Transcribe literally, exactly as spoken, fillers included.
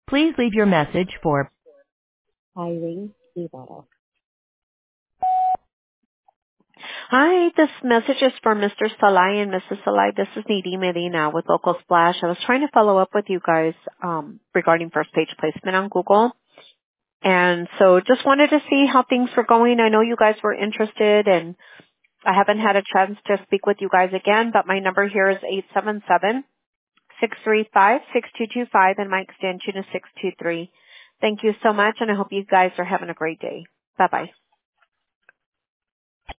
Please leave your message for Irene Ibarra. Hi, this message is for Mister Salai and Missus Salai. This is Needy Medina with Local Splash. I was trying to follow up with you guys um, regarding first page placement on Google. And so just wanted to see how things were going. I know you guys were interested, and I haven't had a chance to speak with you guys again, but my number here is eight seven seven, six three five, six two two five, and my extension is six two three. Thank you so much, and I hope you guys are having a great day. Bye-bye.